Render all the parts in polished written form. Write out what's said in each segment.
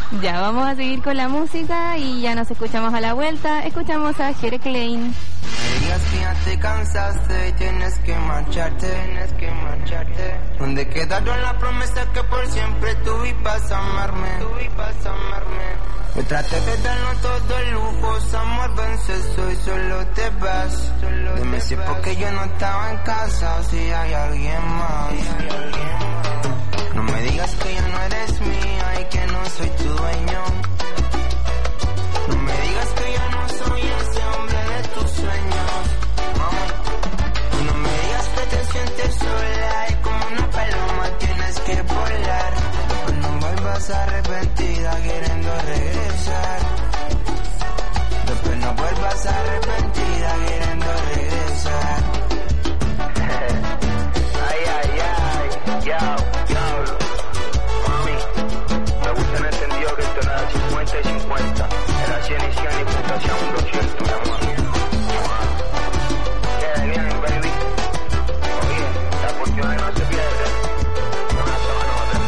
Ya, vamos a seguir con la música y ya nos escuchamos a la vuelta. Escuchamos a Jere Klein. Me digas que ya te cansaste y tienes que marcharte, Donde quedaron las promesas que por siempre tú ibas a amarme, Me traté de darnos todo el lujo, amor, vence eso y solo te vas. Dime si es porque yo no estaba en casa, si hay alguien más. No me digas que ya no eres mía y que no soy tu dueño. No me digas que ya no soy ese hombre de tus sueños. No me digas que te sientes sola y como una paloma tienes que volar. Pues no vuelvas arrepentida queriendo regresar. Después no vuelvas arrepentida queriendo regresar. Ay, ay, ay, diablo. Mami, me gusta en el entendido que esto no era 50 y 50. Era 100 y 100 y puta sea un 200, mi amor. Yeah, bien, baby. Oye, la oportunidad no se pierde. No la toman otra.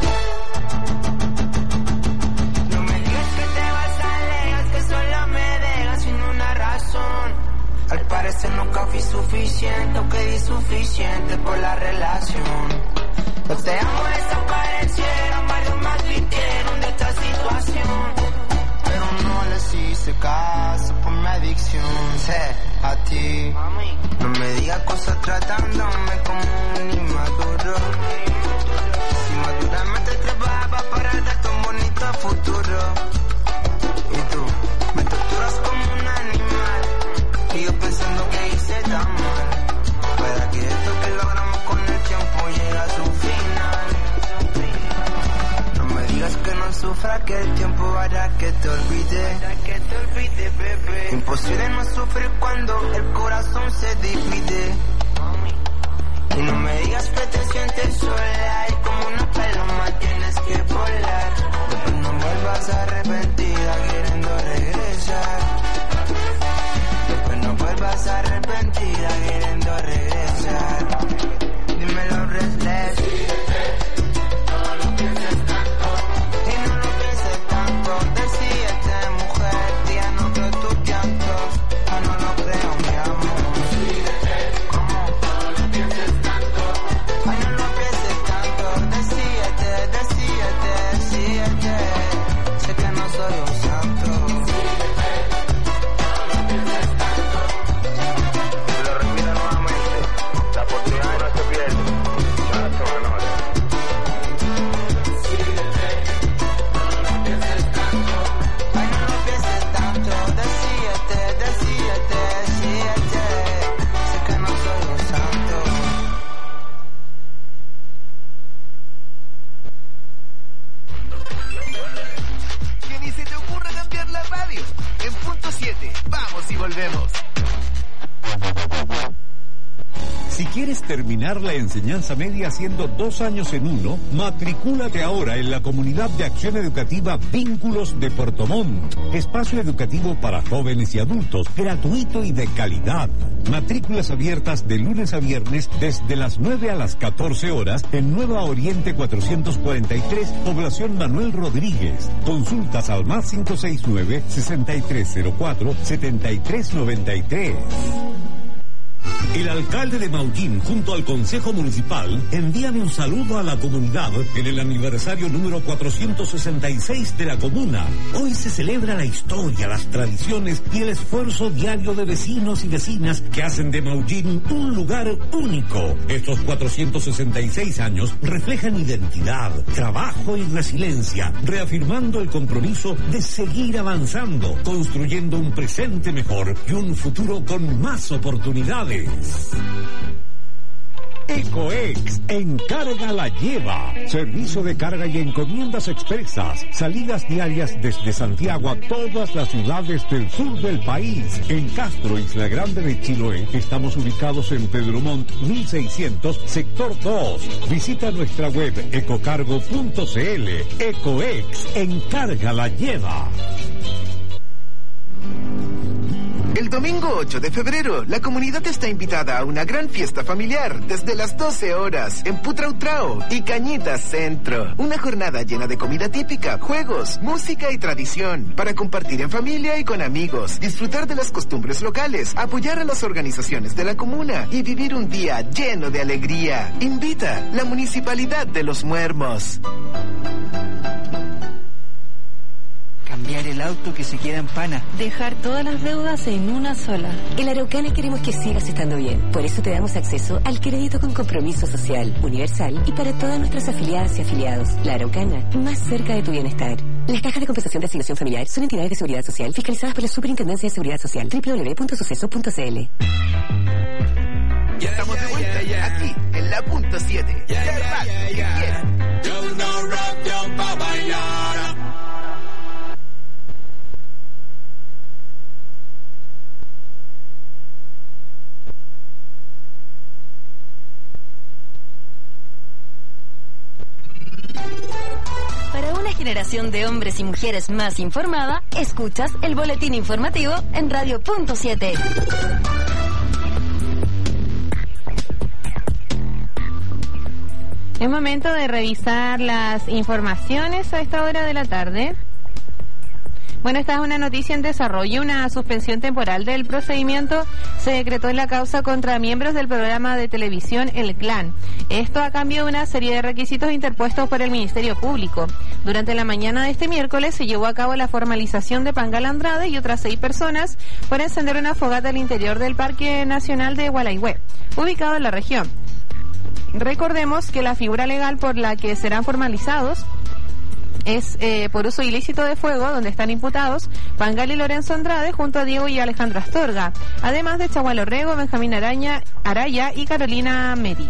No me digas que te vas alejas, que solo me dejas sin una razón. Al parecer nunca fui suficiente, o que di suficiente por la relación. Los te amo desaparecieron, varios más vivieron de esta situación. Pero no les hice caso por mi adicción, a ti. No me digas cosas tratándome como un inmaduro. Si maduramente trabajaba para darte un bonito futuro. Y tú me torturas como un animal, y yo pensando que hice tan mal. Para que esto que logramos con el tiempo llegue a su final. No me digas que no sufra, que el tiempo hará que te olvide. Bebé. Imposible no sufrir cuando el corazón se divide. Y no me digas que te sientes sola y como una paloma tienes que volar. Después no vuelvas arrepentida queriendo regresar. Después no vuelvas arrepentida queriendo regresar. Dímelo, Restless. No lo pienses tanto. Y no lo pienses tanto. Decídete, mujer, ya no creo tus llantos. Yo no lo creo, mi amor. ¿Cómo? No lo pienses tanto. Ay, no lo pienses tanto. Decídete. Sé que no soy un santo. Vamos y volvemos. Si quieres terminar la enseñanza media haciendo 2 años en uno, matricúlate ahora en la Comunidad de Acción Educativa Vínculos de Puerto Montt. Espacio educativo para jóvenes y adultos, gratuito y de calidad. Matrículas abiertas de lunes a viernes desde las 9 a las 14 horas en Nueva Oriente 443, población Manuel Rodríguez. Consultas al más 569-6304-7393. El alcalde de Maullín, junto al Consejo Municipal, envían un saludo a la comunidad en el aniversario número 466 de la comuna. Hoy se celebra la historia, las tradiciones y el esfuerzo diario de vecinos y vecinas que hacen de Maullín un lugar único. Estos 466 años reflejan identidad, trabajo y resiliencia, reafirmando el compromiso de seguir avanzando, construyendo un presente mejor y un futuro con más oportunidades. Ecoex, encarga la lleva. Servicio de carga y encomiendas expresas. Salidas diarias desde Santiago a todas las ciudades del sur del país. En Castro, Isla Grande de Chiloé, estamos ubicados en Pedro Montt 1600, sector 2. Visita nuestra web ecocargo.cl. Ecoex, encarga la lleva. El domingo 8 de febrero, la comunidad está invitada a una gran fiesta familiar desde las 12 horas en Putrautrao y Cañitas Centro. Una jornada llena de comida típica, juegos, música y tradición para compartir en familia y con amigos, disfrutar de las costumbres locales, apoyar a las organizaciones de la comuna y vivir un día lleno de alegría. Invita la Municipalidad de Los Muermos. Cambiar el auto que se queda en pana. Dejar todas las deudas en una sola. En Araucana queremos que sigas estando bien. Por eso te damos acceso al crédito con compromiso social, universal y para todas nuestras afiliadas y afiliados. La Araucana, más cerca de tu bienestar. Las cajas de compensación de asignación familiar son entidades de seguridad social fiscalizadas por la Superintendencia de Seguridad Social. www.suceso.cl. Ya estamos de vuelta, aquí, en la punto 7. Yo no rap, yo pa' bailar. Para una generación de hombres y mujeres más informada, escuchas el boletín informativo en Radio Punto 7. Es momento de revisar las informaciones a esta hora de la tarde. Bueno, esta es una noticia en desarrollo. Una suspensión temporal del procedimiento se decretó en la causa contra miembros del programa de televisión El Clan. Esto a cambio de una serie de requisitos interpuestos por el Ministerio Público. Durante la mañana de este miércoles se llevó a cabo la formalización de Pangal Andrade y otras 6 personas por encender una fogata al interior del Parque Nacional de Gualaihue, ubicado en la región. Recordemos que la figura legal por la que serán formalizados es por uso ilícito de fuego, donde están imputados Pangal y Lorenzo Andrade junto a Diego y Alejandro Astorga, además de Chagual Orrego, Benjamín Araya y Carolina Meri.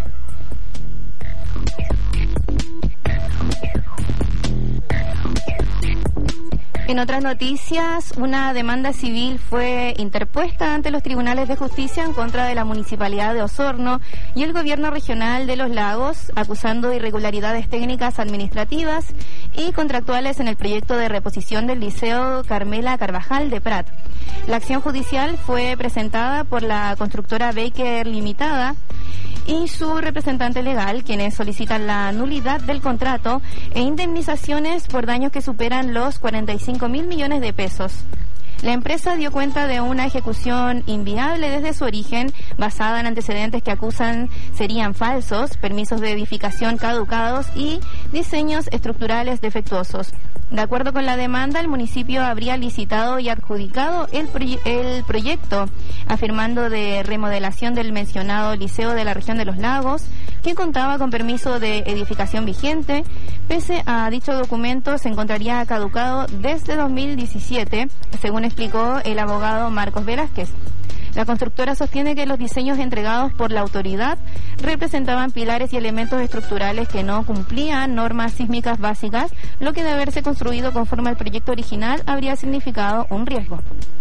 En otras noticias, una demanda civil fue interpuesta ante los tribunales de justicia en contra de la Municipalidad de Osorno y el Gobierno Regional de Los Lagos, acusando irregularidades técnicas administrativas y contractuales en el proyecto de reposición del Liceo Carmela Carvajal de Prat. La acción judicial fue presentada por la constructora Baker Limitada y su representante legal, quienes solicitan la nulidad del contrato e indemnizaciones por daños que superan los 45.000 millones de pesos. La empresa dio cuenta de una ejecución inviable desde su origen, basada en antecedentes que acusan serían falsos, permisos de edificación caducados y diseños estructurales defectuosos. De acuerdo con la demanda, el municipio habría licitado y adjudicado el proyecto, afirmando de remodelación del mencionado liceo de la región de Los Lagos, que contaba con permiso de edificación vigente. Pese a dicho documento, se encontraría caducado desde 2017, según explicó el abogado Marcos Velázquez. La constructora sostiene que los diseños entregados por la autoridad representaban pilares y elementos estructurales que no cumplían normas sísmicas básicas, lo que de haberse construido conforme al proyecto original habría significado un riesgo.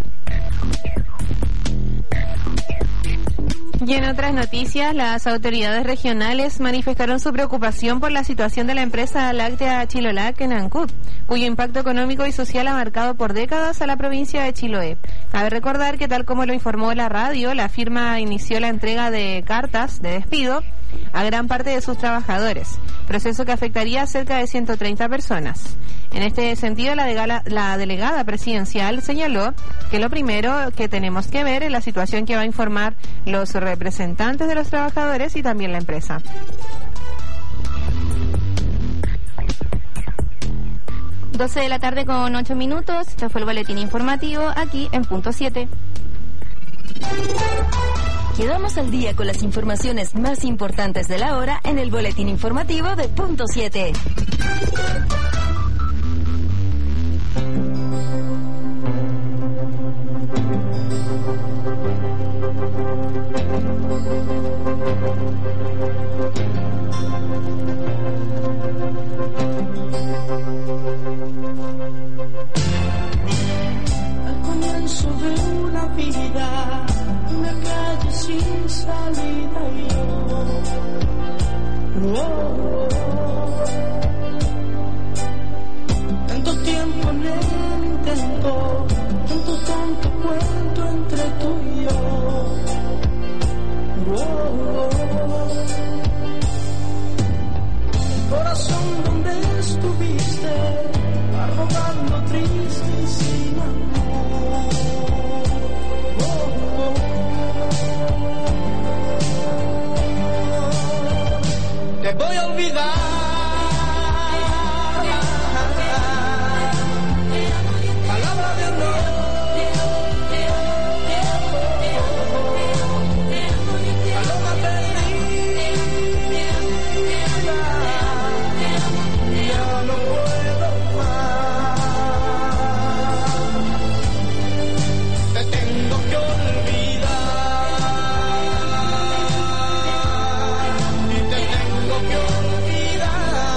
Y en otras noticias, las autoridades regionales manifestaron su preocupación por la situación de la empresa láctea Chilolac en Ancud, cuyo impacto económico y social ha marcado por décadas a la provincia de Chiloé. Cabe recordar que, tal como lo informó la radio, la firma inició la entrega de cartas de despido a gran parte de sus trabajadores, proceso que afectaría a cerca de 130 personas. En este sentido, la delegada presidencial señaló que lo primero que tenemos que ver es la situación que va a informar los representantes de los trabajadores y también la empresa. Doce de la tarde con 8 minutos. Este fue el boletín informativo aquí en Punto 7. Quedamos al día con las informaciones más importantes de la hora en el boletín informativo de Punto 7. Al comienzo de una vida, una calle sin salida y tanto tiempo en el siento en tu tonto cuento entre tú y yo. Corazón, ¿dónde estuviste? Arrogando, triste y sin amor. Te voy a olvidar. Palabra de honor. Paloma perdida. Ya no puedo más. Te tengo que olvidar. Y te tengo que olvidar.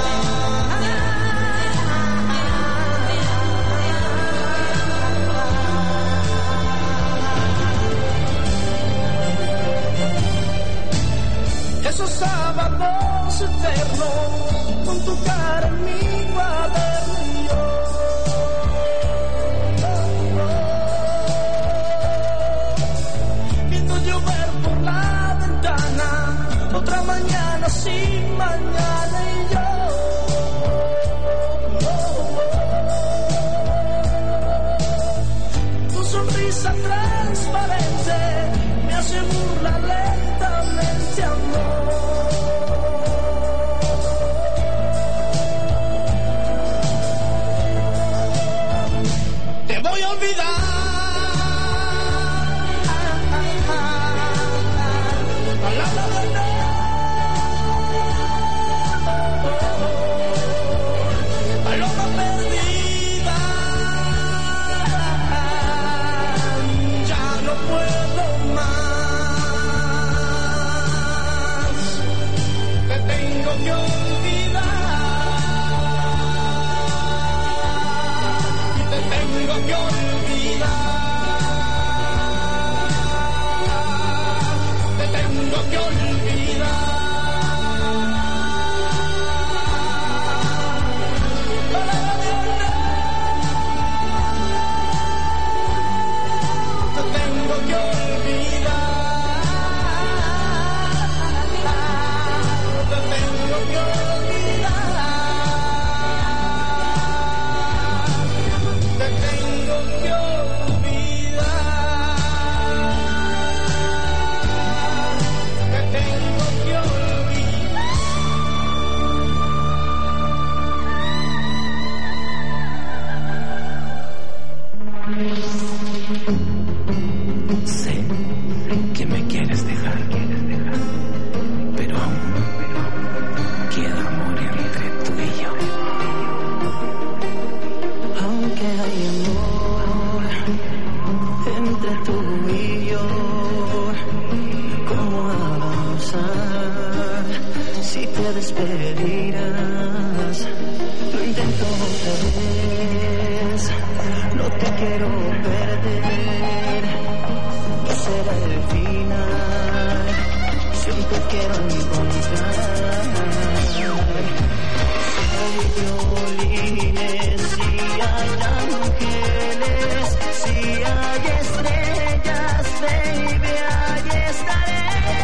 Esos sábados eternos con tu cara en mi cuaderno y yo. Viendo llover por la ventana, otra mañana sin mañana y yo. Tu sonrisa transparente me hace burla lentamente, amor. Te voy a olvidar. Palabra de honor. Paloma perdida. Ya no puedo más. Te tengo que olvidar. Y te tengo que olvidar. Te tengo que olvidar. Palabra de honor. Te tengo que olvidar. Te tengo que olvidar. Te tengo que olvidar. Te tengo que olvidar. Sé que me quieres dejar, pero aún queda amor entre tú y yo. Aunque hay amor entre tú y yo, ¿cómo avanzar si te despedirás? Lo intento otra vez, no te quiero perder, no será el final, siempre quiero encontrar. Si hay violines, si hay ángeles, si hay estrellas, baby, ahí estaré.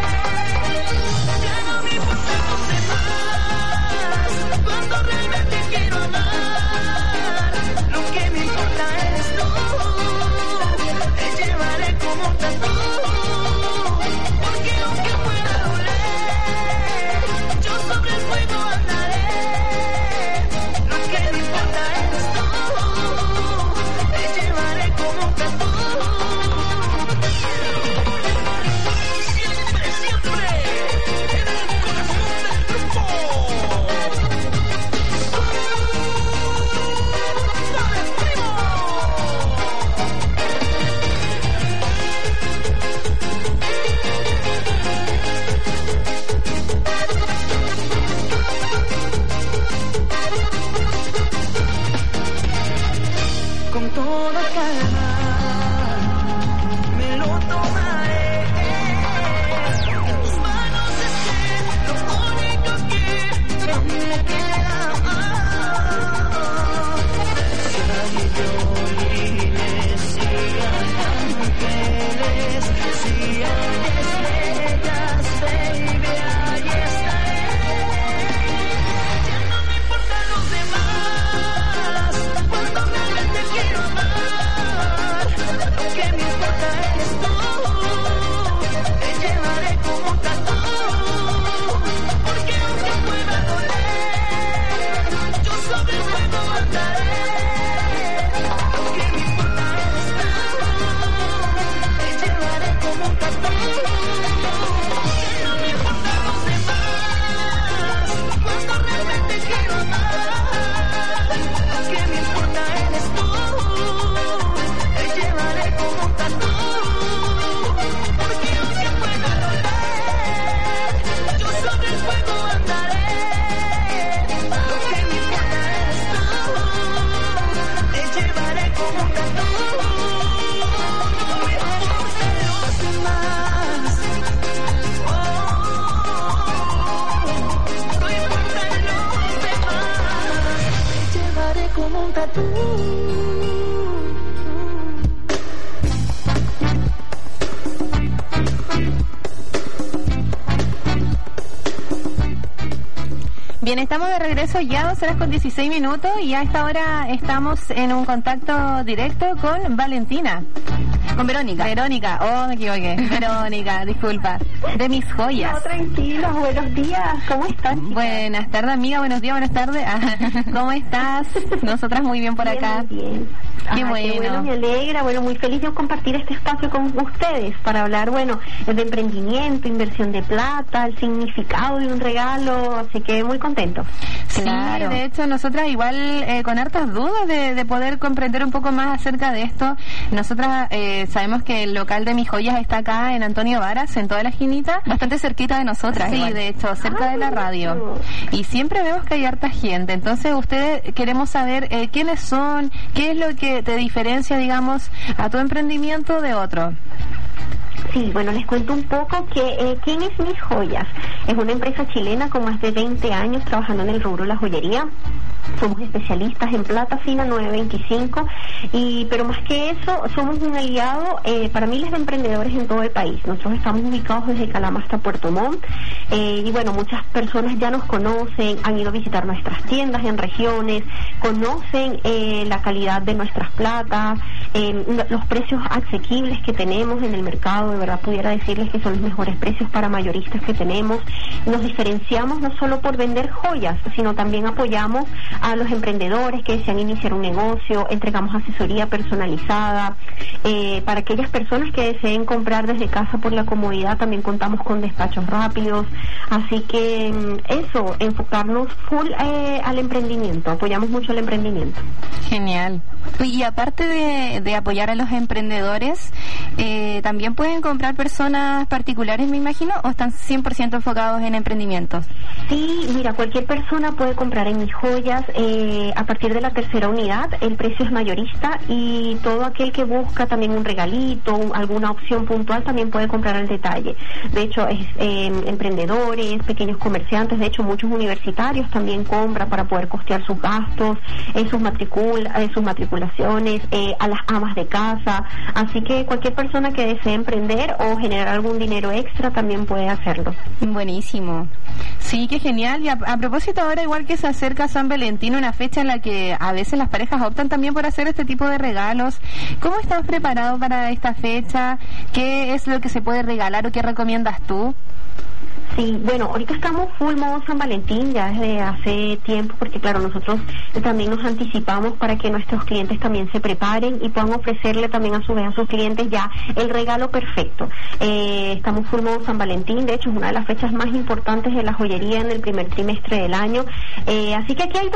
Ya no me importa los demás, cuando realmente quiero amar. Lo que me importa eres tú, te llevaré como un tatu. Porque aunque pueda doler, yo sobre el fuego andaré. Lo que me importa eres tú, te llevaré como un tatu. Bien, estamos de regreso ya 2:16 y a esta hora estamos en un contacto directo con Valentina. Con Verónica. Verónica, oh, me equivoqué. Verónica, disculpa. De Mis Joyas. No, tranquila, buenos días. ¿Cómo estás, chica? Buenas tardes, amiga. Buenos días, buenas tardes. ¿Cómo estás? Nosotras muy bien por acá. Bien. Qué bueno. Qué bueno, me alegra. Bueno, muy feliz de compartir este espacio con ustedes para hablar, bueno, de emprendimiento, inversión de plata, el significado de un regalo. Así que muy contento. Claro. Sí, de hecho, nosotras igual con hartas dudas de poder comprender un poco más acerca de esto. Nosotras sabemos que el local de Mis Joyas está acá en Antonio Varas, en toda la esquinita. Bastante cerquita de nosotras. Sí, igual. De hecho, cerca de la radio. Y siempre vemos que hay harta gente. Entonces, ustedes queremos saber quiénes son, qué es lo que te diferencia, digamos, a tu emprendimiento de otro. Sí, bueno, les cuento un poco que quién es Mis Joyas. Es una empresa chilena con más de 20 años trabajando en el rubro de la joyería. Somos especialistas en plata fina 925 pero más que eso somos un aliado para miles de emprendedores en todo el país. Nosotros estamos ubicados desde Calama hasta Puerto Montt y bueno, muchas personas ya nos conocen, han ido a visitar nuestras tiendas en regiones, conocen la calidad de nuestras platas, los precios asequibles que tenemos en el mercado. De verdad pudiera decirles que son los mejores precios para mayoristas que tenemos. Nos diferenciamos no solo por vender joyas, sino también apoyamos a los emprendedores que desean iniciar un negocio, entregamos asesoría personalizada, para aquellas personas que deseen comprar desde casa por la comodidad, también contamos con despachos rápidos, así que eso, enfocarnos full al emprendimiento, apoyamos mucho el emprendimiento. Genial. Y aparte de apoyar a los emprendedores, también pueden comprar personas particulares, me imagino, o están 100% enfocados en emprendimientos. Sí, mira, cualquier persona puede comprar en Mis Joyas. A partir de la tercera unidad el precio es mayorista y todo aquel que busca también un regalito, alguna opción puntual también puede comprar al detalle. De hecho, emprendedores, pequeños comerciantes, de hecho muchos universitarios también compran para poder costear sus gastos, sus matriculaciones, a las amas de casa. Así que cualquier persona que desee emprender o generar algún dinero extra también puede hacerlo. Buenísimo. Sí, qué genial. Y a propósito, ahora igual que se acerca San Valentín, una fecha en la que a veces las parejas optan también por hacer este tipo de regalos. ¿Cómo estás preparado para esta fecha? ¿Qué es lo que se puede regalar o qué recomiendas tú? Sí, bueno, ahorita estamos full modo San Valentín ya desde hace tiempo, porque claro, nosotros también nos anticipamos para que nuestros clientes también se preparen y puedan ofrecerle también a su vez a sus clientes ya el regalo perfecto. Estamos full modo San Valentín, de hecho es una de las fechas más importantes de la joyería en el primer trimestre del año, así que aquí hay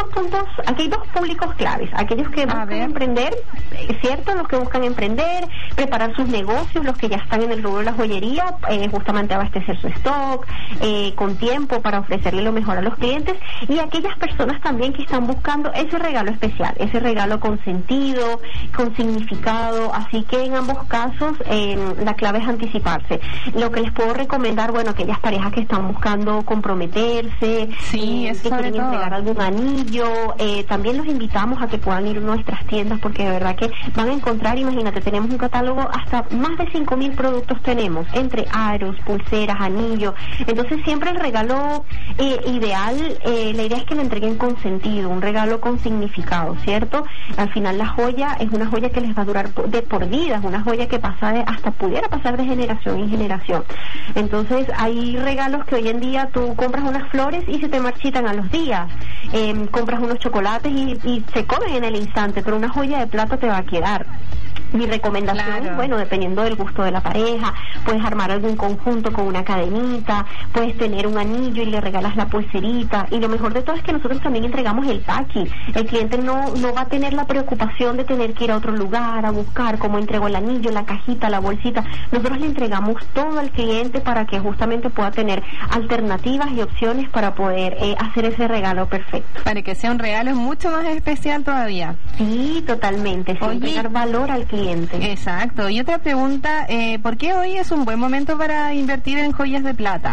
dos públicos claves, aquellos que buscan emprender, ¿cierto? Los que buscan emprender, preparar sus negocios, los que ya están en el rubro de la joyería, justamente abastecer su stock, con tiempo para ofrecerle lo mejor a los clientes, y aquellas personas también que están buscando ese regalo especial, ese regalo con sentido, con significado. Así que en ambos casos la clave es anticiparse. Lo que les puedo recomendar, bueno, aquellas parejas que están buscando comprometerse, sí, que quieren entregar algún anillo, también los invitamos a que puedan ir a nuestras tiendas, porque de verdad que van a encontrar, imagínate, tenemos un catálogo, hasta más de 5.000 productos tenemos, entre aros, pulseras, anillos. Entonces siempre el regalo ideal, la idea es que lo entreguen con sentido, un regalo con significado, ¿cierto? Al final la joya es una joya que les va a durar de por vida, es una joya que hasta pudiera pasar de generación en generación. Entonces hay regalos que hoy en día tú compras unas flores y se te marchitan a los días, compras unos chocolates y se comen en el instante, pero una joya de plata te va a quedar. Mi recomendación, bueno, dependiendo del gusto de la pareja, puedes armar algún conjunto con una cadenita, puedes tener un anillo y le regalas la pulserita, y lo mejor de todo es que nosotros también entregamos el packing. El cliente no va a tener la preocupación de tener que ir a otro lugar a buscar cómo entrego el anillo, la cajita, la bolsita. Nosotros le entregamos todo al cliente para que justamente pueda tener alternativas y opciones para poder hacer ese regalo perfecto. Para que sea un regalo mucho más especial todavía. Sí, totalmente, sin entregar valor al cliente. Exacto. Y otra pregunta, ¿por qué hoy es un buen momento para invertir en joyas de plata?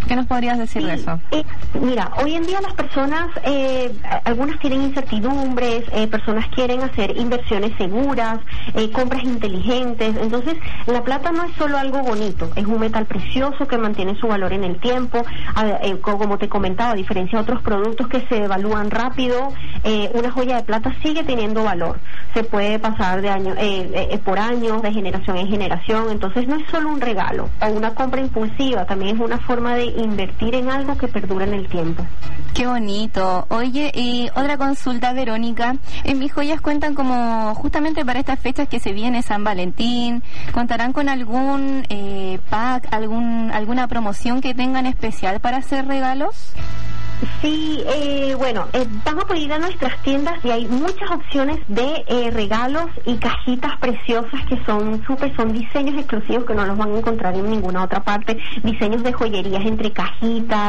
¿Qué nos podrías decir de eso? Mira, hoy en día las personas, algunas tienen incertidumbres, personas quieren hacer inversiones seguras, compras inteligentes. Entonces, la plata no es solo algo bonito, es un metal precioso que mantiene su valor en el tiempo. Como te comentaba, a diferencia de otros productos que se evalúan rápido, una joya de plata sigue teniendo valor. Se puede pasar de año por años, de generación en generación. Entonces, no es solo un regalo o una compra impulsiva, también es una forma de invertir en algo que perdura en el tiempo. Qué bonito. Oye, y otra consulta, Verónica. En Mis Joyas cuentan como justamente para estas fechas que se viene San Valentín, ¿contarán con algún pack, alguna promoción que tengan especial para hacer regalos? Sí, van a poder ir a nuestras tiendas y hay muchas opciones de regalos y cajitas preciosas que son diseños exclusivos que no los van a encontrar en ninguna otra parte, diseños de joyerías entre cajitas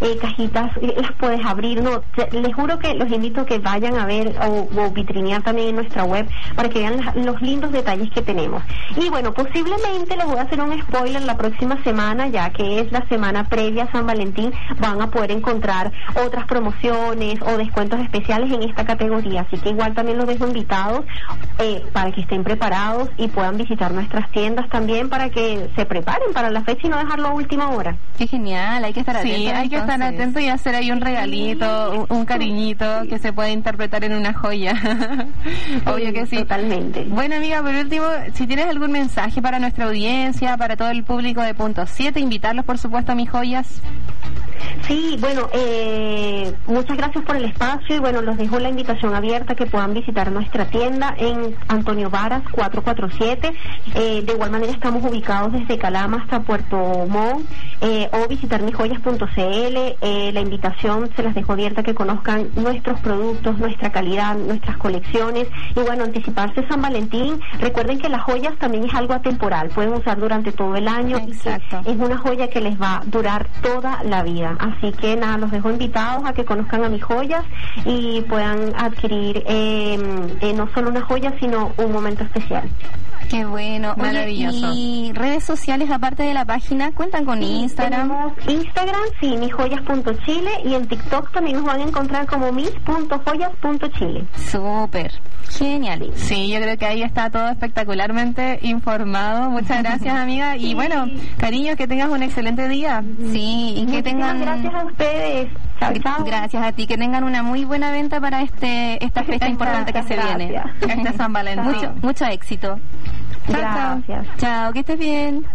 las puedes abrir, les juro que los invito a que vayan a ver o vitrinear también en nuestra web para que vean los lindos detalles que tenemos. Y bueno, posiblemente les voy a hacer un spoiler la próxima semana, ya que es la semana previa a San Valentín, van a poder encontrar otras promociones o descuentos especiales en esta categoría, así que igual también los dejo invitados para que estén preparados y puedan visitar nuestras tiendas también para que se preparen para la fecha y no dejarlo a última hora. Qué genial, hay que estar atentos. Sí, hay que estar atento y hacer ahí un regalito, un cariñito que se puede interpretar en una joya. Obvio que sí. Totalmente. Bueno, amiga, por último, si tienes algún mensaje para nuestra audiencia, para todo el público de Punto 7, invitarlos por supuesto a Mis Joyas. Sí, bueno, muchas gracias por el espacio y bueno, los dejo la invitación abierta que puedan visitar nuestra tienda en Antonio Varas 447. De igual manera estamos ubicados desde Calama hasta Puerto Montt, o visitar misjoyas.cl. La invitación se las dejo abierta que conozcan nuestros productos, nuestra calidad, nuestras colecciones y bueno, anticiparse San Valentín. Recuerden que las joyas también es algo atemporal, pueden usar durante todo el año. Exacto. Es una joya que les va a durar toda la vida. Así que nada, los dejo invitados a que conozcan a Mis Joyas y puedan adquirir no solo una joya, sino un momento especial. Qué bueno. Maravilloso. Oye, ¿y redes sociales aparte de la página? ¿Cuentan con Instagram? Tenemos Instagram, sí, misjoyas.chile, y en TikTok también nos van a encontrar como mis.joyas.chile. Súper. Genial. Sí, yo creo que ahí está todo espectacularmente informado. Muchas gracias, amiga. Y bueno, cariño, que tengas un excelente día. Sí, y que tengan... Gracias a ustedes. Chao, chao. Gracias a ti, que tengan una muy buena venta para esta fecha importante que se viene. Este San Valentín. Mucho éxito. Gracias. Chao, que estés bien.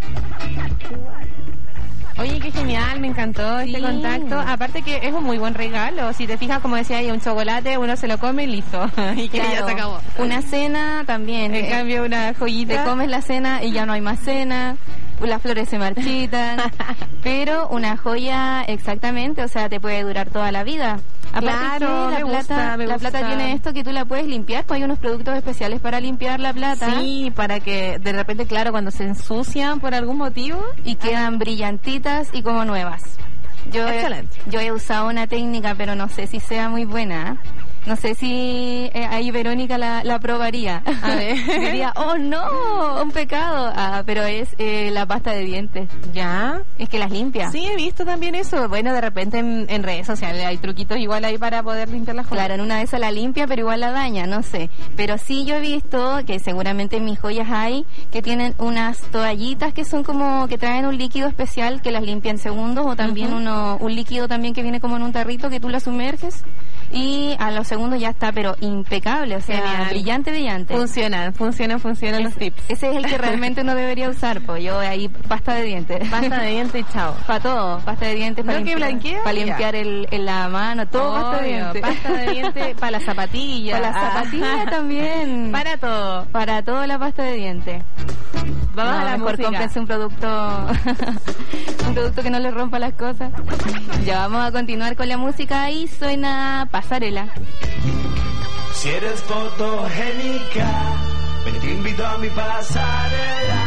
Oye, qué genial, me encantó este contacto. Aparte que es un muy buen regalo. Si te fijas, como decía ahí, un chocolate, uno se lo come y listo. Y que ya se acabó. Una cena también. En cambio, una joyita. Te comes la cena y ya no hay más cena. Las flores se marchitan. Pero una joya, exactamente, o sea, te puede durar toda la vida. Aparte claro, que la plata tiene esto que tú la puedes limpiar, pues hay unos productos especiales para limpiar la plata. Sí, para que de repente, claro, cuando se ensucian por algún motivo y quedan brillantitas y como nuevas. Yo he usado una técnica, pero no sé si sea muy buena. No sé si ahí Verónica la probaría. A ver. Diría, oh no, un pecado. Pero es la pasta de dientes. ¿Ya? Es que las limpia. Sí, he visto también eso. Bueno, de repente en redes sociales hay truquitos igual ahí para poder limpiar las joyas. Claro, en una de esas la limpia, pero igual la daña, no sé. Pero sí yo he visto que seguramente en Mis Joyas hay que tienen unas toallitas que son como que traen un líquido especial que las limpia en segundos, o también un líquido también que viene como en un tarrito que tú la sumerges. Y a los segundos ya está, pero impecable, o sea, genial. brillante. Funcionan los tips. Ese es el que realmente uno debería usar, pues yo ahí pasta de dientes. Pasta de dientes y chao. Para todo, pasta de dientes para limpiar la mano, todo. Pasta de dientes. Pasta de dientes para las zapatillas. Para las zapatillas también. Para todo. Para todo la pasta de dientes. Vamos a la mejor música. Cómprense un producto que no les rompa las cosas. Ya vamos a continuar con la música y suena Pasarela. Si eres fotogénica, ven, te invito a mi pasarela.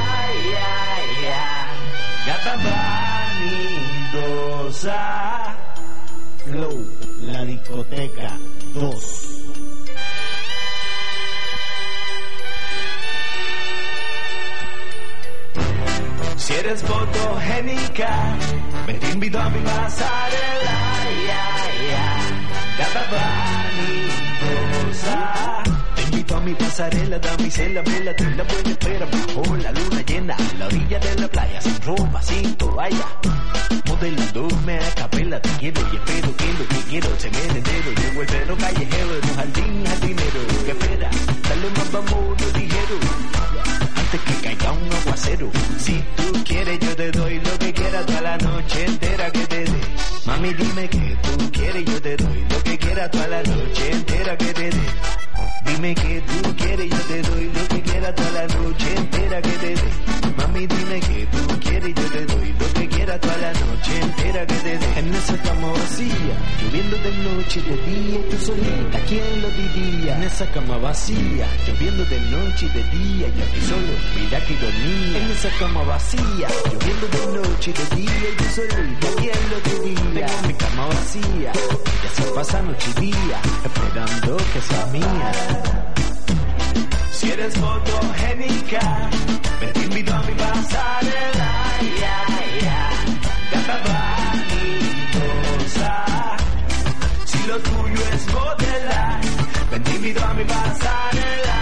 Gata vanidosa. Flow, la discoteca 2. Si eres fotogénica, me te invito a mi pasarela, gata vanidosa. Te invito a mi pasarela, damisela, vela, te la buena espera bajo la luna llena, a la orilla de la playa, sin ropa, sin toalla. Modelándome a capela, te quiero y espero que lo que quiero se me entero. Llego el perro callejero, en un jardín jardinero. ¿Qué espera? Dale más, vámonos ligero, antes que caiga un aguacero. Si tú quieres yo te doy lo que quieras toda la noche entera que te dé. Mami dime que tú quieres yo te doy lo que quieras toda la noche entera que te dé. Dime que tú quieres yo te doy lo que quieras toda la noche entera que te dé. Mami dime que tú quieres yo te doy lo que quieras toda la noche entera que te dé. En esa cama vacía, lloviendo de noche y de día y tú solita, ¿quién lo diría? En esa cama vacía, lloviendo de noche y de día y aquí solo, mira que dormía. En esa cama vacía, lloviendo de noche y de día y tú solita, ¿quién lo diría? Tengo mi cama vacía y así pasa noche y día, esperando que sea mía. Si eres fotogénica, me te invito a mi pasarela, gata vanidosa. Si lo tuyo es modelar, me te invito a mi pasarela,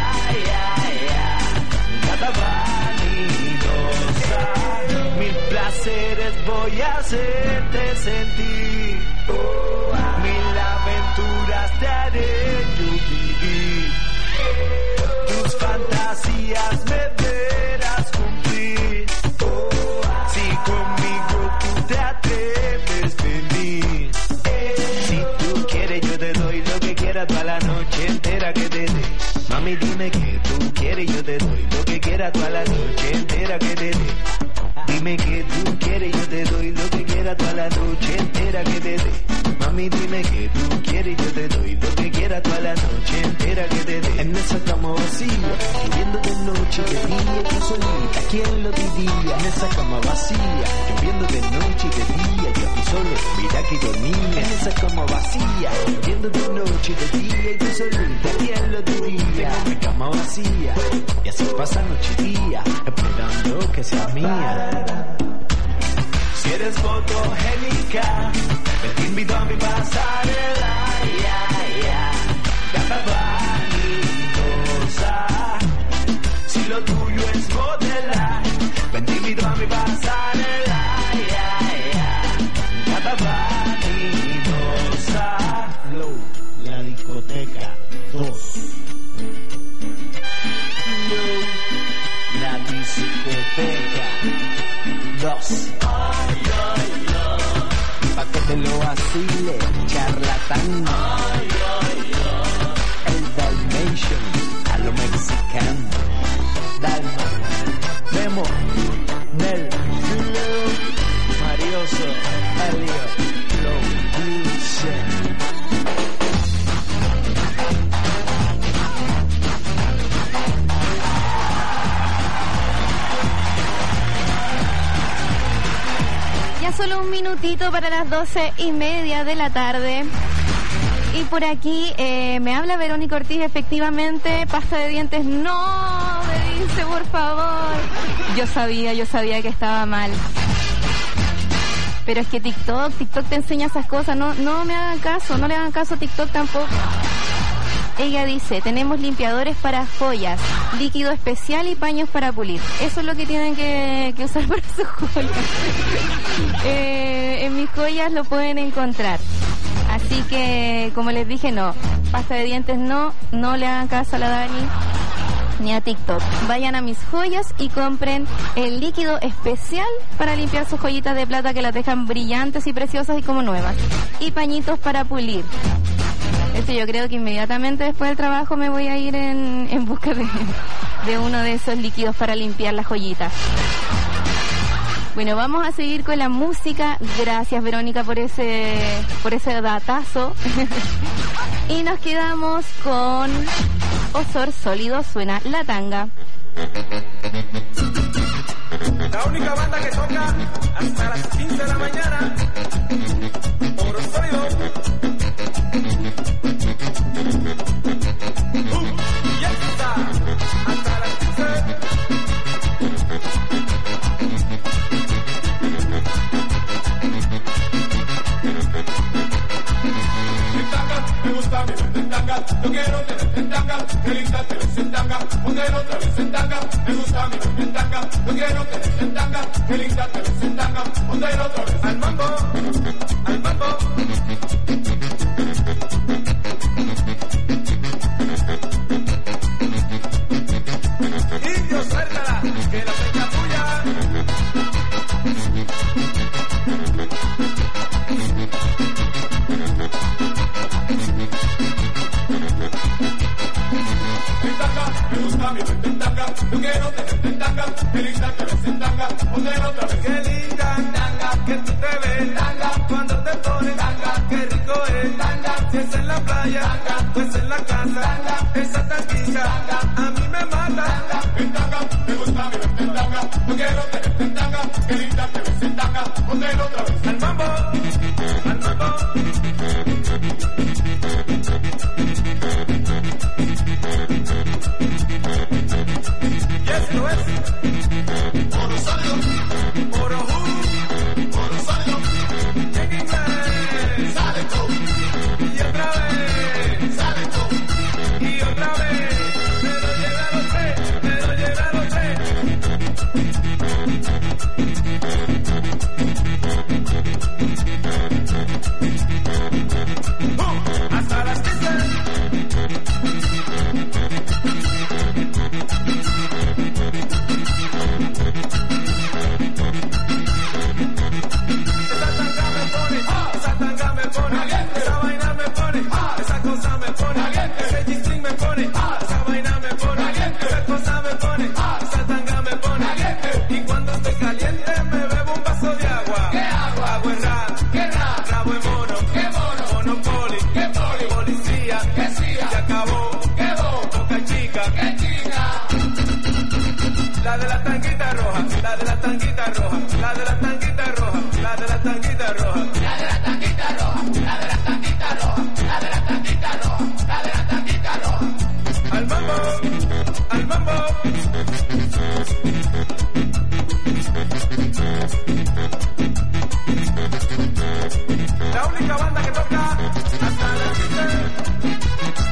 gata vanidosa. Mil placeres voy a hacerte sentir, mil aventuras te haré yo vivir. Tus fantasías me verás cumplir, si conmigo tú te atreves venir. Si tú quieres yo te doy lo que quieras toda la noche entera que te dé. Mami dime que tú quieres yo te doy lo que quieras toda la noche entera que te dé. Dime que tú quieres yo te doy lo que quieras toda la noche entera que te dé. Mami dime que tú quieres yo te doy lo que quieras toda la noche entera que te dé. En esa cama vacía, lloviendo de noche y de día, tú solita, ¿quién lo diría? En esa cama vacía, lloviendo de noche y de día, yo aquí solo, mira que dormía. En esa cama vacía, lloviendo de noche y de día, y tú solita, ¿quién lo diría? Tengo mi cama vacía, y así pasa noche y día, esperando que sea mía. Si eres fotogénica, me te invito a mi pasarela, gata vanidosa. Si lo tuyo es modelar, me te invito a mi pasarela, gata vanidosa. Flow, la discoteca 2. Flow, la discoteca 2. Pa' que te lo vacile, charlatán. El Dalmatian, a lo mexicano. Dalma, Memo, Nel, Flow, Marioso, Elio, Flow, Luce. Solo un minutito para las 12:30 de la tarde. Y por aquí me habla Verónica Ortiz, efectivamente, pasta de dientes no, me dice, por favor. Yo sabía que estaba mal. Pero es que TikTok te enseña esas cosas, no me hagan caso, no le hagan caso a TikTok tampoco. Ella dice, tenemos limpiadores para joyas, líquido especial y paños para pulir. Eso es lo que tienen que usar para sus joyas. En mis joyas lo pueden encontrar. Así que, como les dije, no. Pasta de dientes no le hagan caso a la Dani ni a TikTok. Vayan a mis joyas y compren el líquido especial para limpiar sus joyitas de plata que las dejan brillantes y preciosas y como nuevas. Y pañitos para pulir. Yo creo que inmediatamente después del trabajo me voy a ir en busca de uno de esos líquidos para limpiar las joyitas. Bueno, vamos a seguir con la música. Gracias, Verónica, por ese datazo. Y nos quedamos con Osor Sólido, suena La Tanga. La única banda que toca hasta las 15 de la mañana. Osor Sólido. Ya está, hasta las 15. Poner otra vez en tanga, me gusta mi verte en tanga. Yo quiero tenerte en tanga, qué linda te ves en tanga. Poner otra vez al mambo, al mambo. Indio, suéltala, que la fecha tuya. Me gusta mi verte en tanga, yo quiero tenerte en tanga, qué linda te ves en tanga, poner otra vez. Qué linda tanga, que tú te ves tanga, cuando te pones tanga, qué rico es tanga, si es en la playa, tanga, pues en la casa, tanga, esa tanguilla, tanga, a mí me mata, tanga, en tanga, me gusta mi verte en tanga, yo quiero tenerte en tanga, qué linda te ves en tanga, poner otra vez. Al mambo, al mambo. Y esto es Oro Sólido, Oro Who, Oro Sólido, en inglés, sale tú, y otra vez, sale tú, y otra vez, me lo llevé a los tres, me lo llevé a los tres. Hasta las 15. Esa tanga me pone, esa vaina me pone, esa cosa me pone, ese G-string me pone, esa vaina me pone, esa cosa me pone, esa tanga me pone. Y cuando estoy caliente me bebo un vaso de agua. ¿Qué agua? Agua es rap, ¿qué rap? Rabo es mono, ¿qué mono? Monopoly, ¿qué poli? Policía, ¿qué CIA? Se acabó, ¿qué bo? Boca chica, ¿qué chica? La de la tanguita roja, la de la tanguita roja, la de la tanguita roja, la de la tanguita roja. La de la tanguita roja, la de la tanguita roja, la de la tanguita roja, la de la tanguita roja. Al mambo, al mambo. La única banda que toca hasta la 15.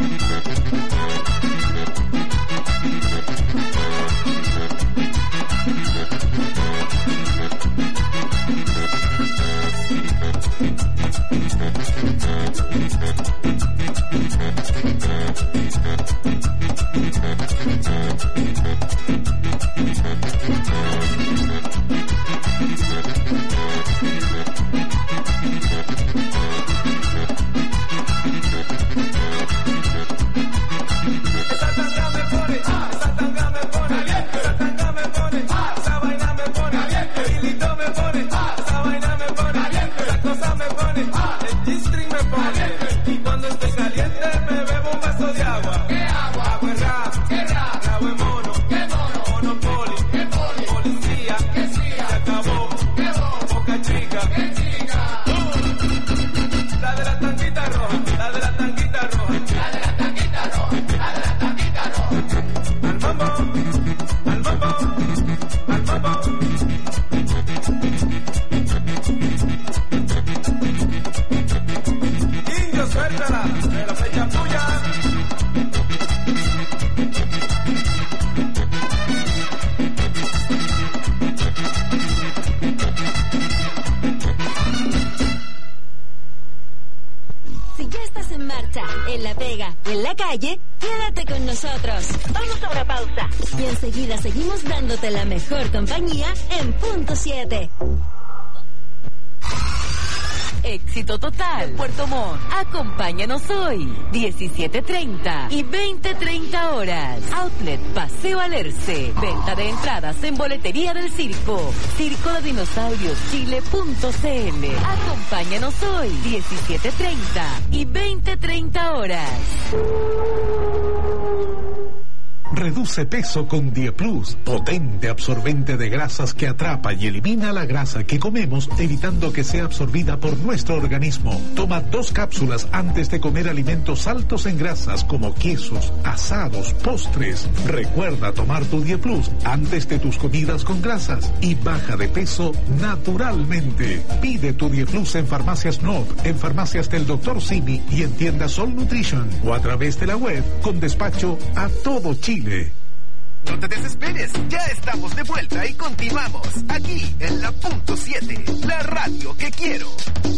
Quédate con nosotros. Vamos a una pausa. Y enseguida seguimos dándote la mejor compañía en Punto 7. Éxito total. Puerto Montt. Acompáñanos hoy. 17:30 y 20:30 horas. Outlet Paseo Alerce. Venta de entradas en boletería del circo. Circo de Dinosaurios Chile.cl. Acompáñanos hoy. 17:30 y 20:30 horas. Reduce peso con Dieplus, potente absorbente de grasas que atrapa y elimina la grasa que comemos, evitando que sea absorbida por nuestro organismo. Toma 2 cápsulas antes de comer alimentos altos en grasas como quesos, asados, postres. Recuerda tomar tu Dieplus antes de tus comidas con grasas y baja de peso naturalmente. Pide tu Dieplus en Farmacias Nord, en Farmacias del Dr. Simi y en tiendas Sol Nutrition o a través de la web con despacho a todo Chile. No te desesperes, ya estamos de vuelta y continuamos aquí en la Punto 7, la radio que quiero.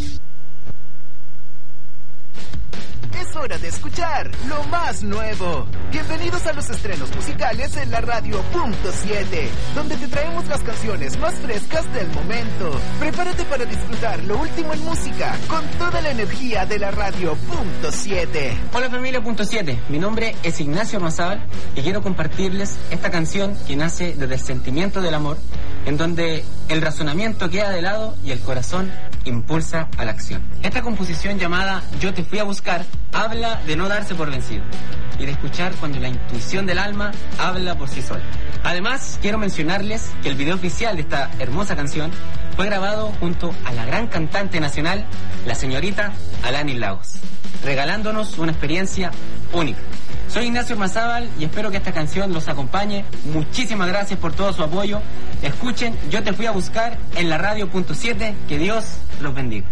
Es hora de escuchar lo más nuevo. Bienvenidos a los estrenos musicales en la radio Punto 7, donde te traemos las canciones más frescas del momento. Prepárate para disfrutar lo último en música con toda la energía de la radio Punto 7. Hola familia Punto 7, mi nombre es Ignacio Armazábal y quiero compartirles esta canción que nace desde el sentimiento del amor, en donde el razonamiento queda de lado y el corazón impulsa a la acción. Esta composición llamada Yo te fui a buscar habla de no darse por vencido y de escuchar cuando la intuición del alma habla por sí sola. Además, quiero mencionarles que el video oficial de esta hermosa canción fue grabado junto a la gran cantante nacional, la señorita Alanis Lagos, regalándonos una experiencia única. Soy Ignacio Armazábal y espero que esta canción los acompañe. Muchísimas gracias por todo su apoyo. Escuchen Yo te fui a buscar en la radio Punto 7. Que Dios los bendiga.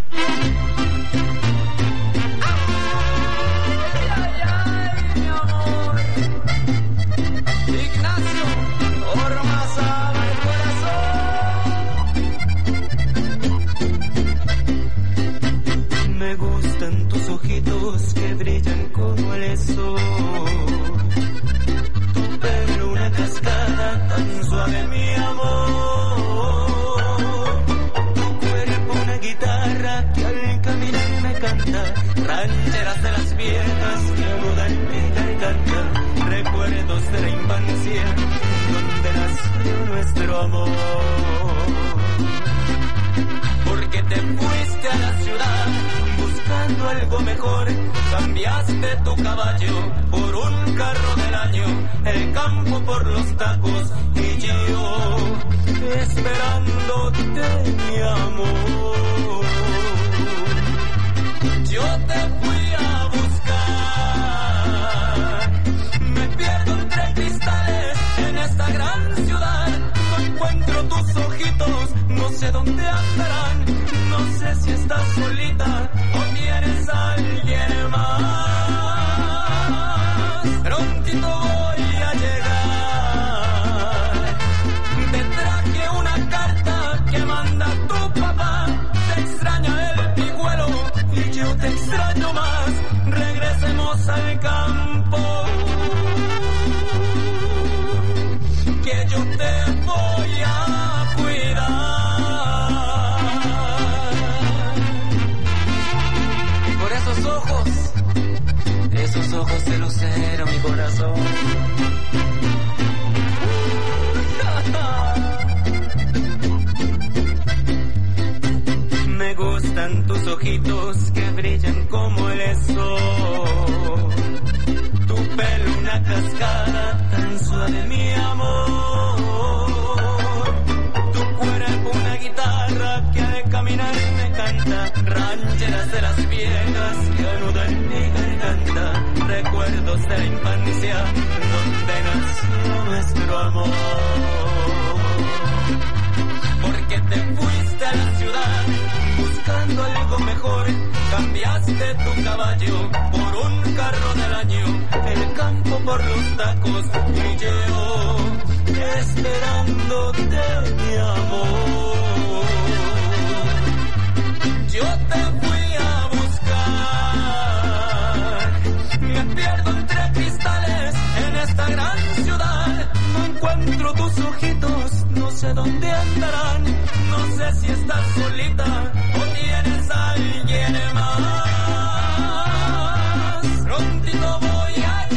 Me gustan tus ojitos que brillan como el sol, tu pelo una cascada tan suave, mi amor, tu cuerpo una guitarra que al caminar me canta, rancheras de las viejas que anudan mi garganta, recuerdos de la infancia donde nació nuestro amor. Porque te fuiste a la ciudad buscando algo mejor, cambiaste tu caballo por un carro del año, el campo por los tacos y yo esperándote, mi amor. Yo te fui a buscar, me pierdo entre cristales en esta gran ciudad, no encuentro tus ojitos, no sé dónde andarán, no sé si estás solita o tienes a alguien más. Prontito voy a llegar, te traje una carta que manda tu papá, te extraña el pijuelo y yo te extraño más, regresemos al campo, que yo te voy a cuidar. Esos ojos de lucero, mi corazón. Me gustan tus ojitos que brillan como el sol, tu pelo una cascada tan suave, mi amor, tu cuerpo una guitarra que al caminar me canta, rancheras de las viejas que anudan mi garganta, recuerdos de la infancia donde nació nuestro amor. Porque te fuiste a la ciudad buscando algo mejor, cambiaste tu caballo por un carro del año, el campo por los tacos y yo esperándote, mi amor. Yo te fui a buscar, me pierdo entre cristales en esta gran ciudad, no encuentro tus ojitos, no sé dónde andarán, no sé si estás solita o tienes a alguien más. Prontito voy a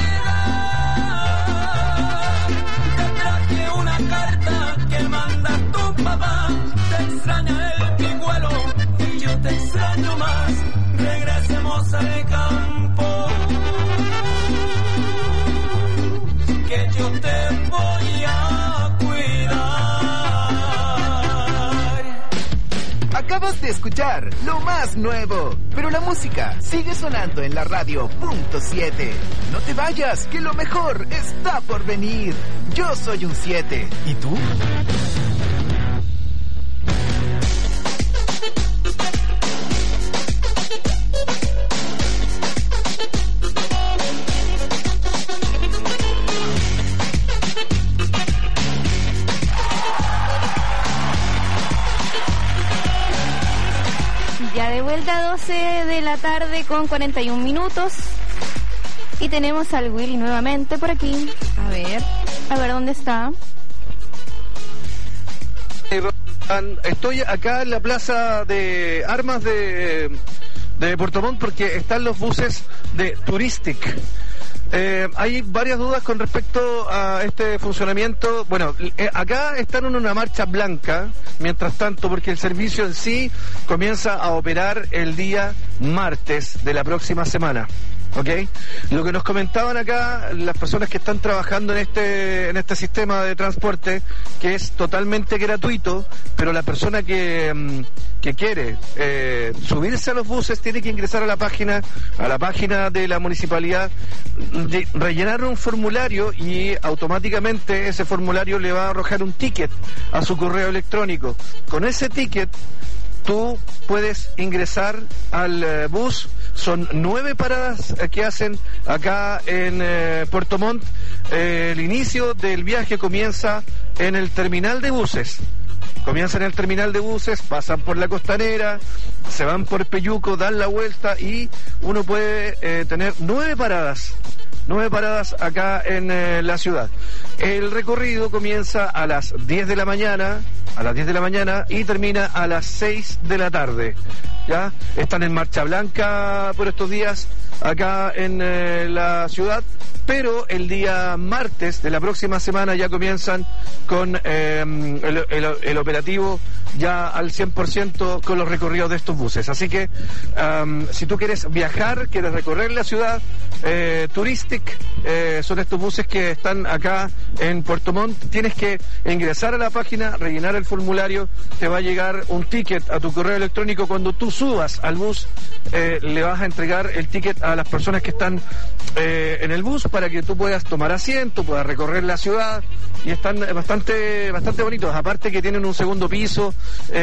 llegar, te traje una carta que manda tu papá, te extraña el pijuelo y yo te extraño más, regresemos al campo, que yo te voy a cuidar. Acabas de escuchar lo más nuevo, pero la música sigue sonando en la radio Punto 7. No te vayas, que lo mejor está por venir. Yo soy un 7. ¿Y tú? 12 de la tarde con 41 minutos. Y tenemos al Willy nuevamente por aquí. A ver dónde está. Estoy acá en la plaza de armas de Puerto Montt porque están los buses de Touristic. Hay varias dudas con respecto a este funcionamiento. Bueno, acá están en una marcha blanca, mientras tanto, porque el servicio en sí comienza a operar el día martes de la próxima semana. ¿Ok? Lo que nos comentaban acá las personas que están trabajando en este sistema de transporte, que es totalmente gratuito, pero la persona que quiere subirse a los buses tiene que ingresar a la página de la municipalidad, rellenar un formulario y automáticamente ese formulario le va a arrojar un ticket a su correo electrónico. Con ese ticket tú puedes ingresar al bus. Son 9 paradas que hacen acá en Puerto Montt. El inicio del viaje comienza en el terminal de buses. Pasan por la Costanera, se van por Peyuco, dan la vuelta y uno puede tener 9 paradas acá en la ciudad. El recorrido comienza a las 10 de la mañana y termina a las 6 de la tarde. ¿Ya? Están en marcha blanca por estos días acá en la ciudad, pero el día martes de la próxima semana ya comienzan con el operativo ya al 100% con los recorridos de estos buses. Así que si tú quieres viajar, quieres recorrer la ciudad, Touristic son estos buses que están acá en Puerto Montt. Tienes que ingresar a la página, rellenar el formulario, te va a llegar un ticket a tu correo electrónico. Cuando tú subas al bus, le vas a entregar el ticket a las personas que están en el bus para que tú puedas tomar asiento, puedas recorrer la ciudad, y están bastante bonitos. Aparte que tienen un segundo piso,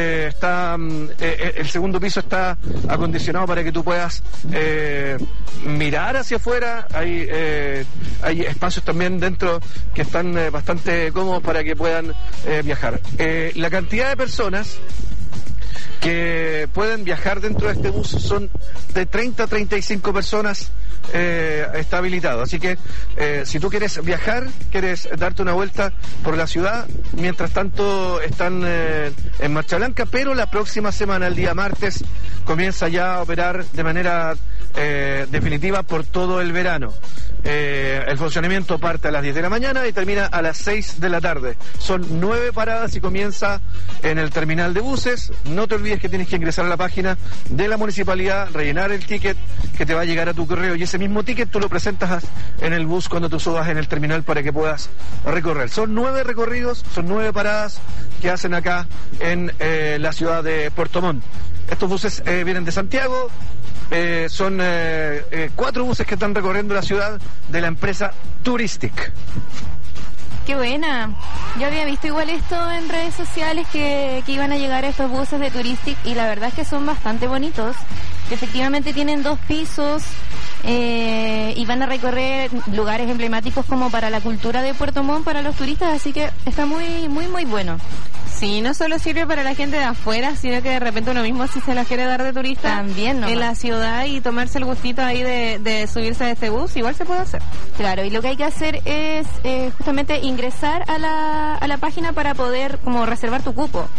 el segundo piso está acondicionado para que tú puedas mirar hacia afuera. Hay espacios también dentro que están bastante cómodos para que puedan viajar. La cantidad de personas que pueden viajar dentro de este bus son de 30 a 35 personas. Está habilitado, así que si tú quieres viajar, quieres darte una vuelta por la ciudad, mientras tanto están en marcha blanca, pero la próxima semana, el día martes, comienza ya a operar de manera definitiva por todo el verano. El funcionamiento parte a las 10 de la mañana y termina a las 6 de la tarde. Son 9 paradas y comienza en el terminal de buses. No te olvides que tienes que ingresar a la página de la municipalidad, rellenar el ticket que te va a llegar a tu correo, y ese mismo ticket tú lo presentas en el bus cuando tú subas en el terminal para que puedas recorrer. Son 9 recorridos, son 9 paradas que hacen acá en la ciudad de Puerto Montt. Estos buses vienen de Santiago. Son 4 buses que están recorriendo la ciudad de la empresa Touristic. Qué buena. Yo había visto igual esto en redes sociales que iban a llegar a estos buses de Touristic, y la verdad es que son bastante bonitos. Efectivamente tienen 2 pisos y van a recorrer lugares emblemáticos como para la cultura de Puerto Montt, para los turistas, así que está muy bueno. Sí, no solo sirve para la gente de afuera, sino que de repente uno mismo, si se las quiere dar de turista también en la ciudad y tomarse el gustito ahí de subirse a este bus, igual se puede hacer. Claro, y lo que hay que hacer es justamente ingresar a la página para poder como reservar tu cupo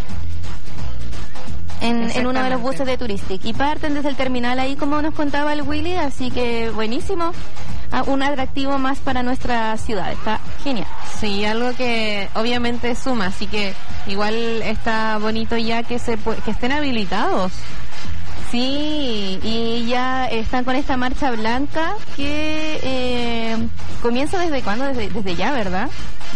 en uno de los buses de Touristic, y parten desde el terminal ahí, como nos contaba el Willy, así que buenísimo. Un atractivo más para nuestra ciudad, está genial. Sí, algo que obviamente suma, así que igual está bonito ya que estén habilitados. Sí, y ya están con esta marcha blanca que comienza ¿desde cuándo? Desde ya, ¿verdad?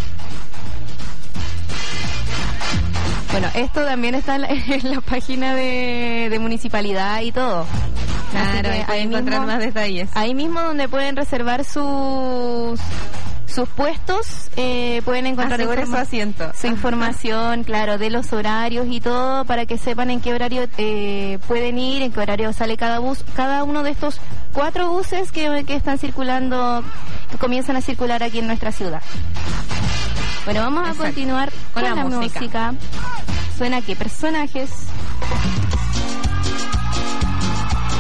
Bueno, esto también está en la página de municipalidad y todo. Claro, ahí pueden encontrar más detalles. Ahí mismo donde pueden reservar sus puestos, pueden encontrar su asiento. Su información, claro, de los horarios y todo, para que sepan en qué horario pueden ir, en qué horario sale cada bus. Cada uno de estos 4 buses que están circulando, que comienzan a circular aquí en nuestra ciudad. Bueno, vamos a continuar con la música. Suena ¿qué? Personajes.